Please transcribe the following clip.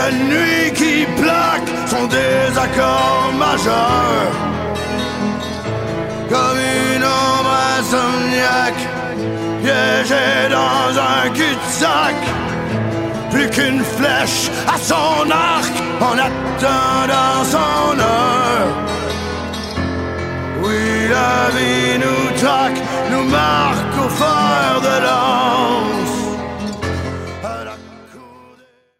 la nuit qui plaque son désaccord majeur. Comme une ombre insomniaque piégée dans un cul-de-sac. Plus qu'une flèche à son arc en attendant son heure. Oui, la vie nous traque, nous marque au fer de lance.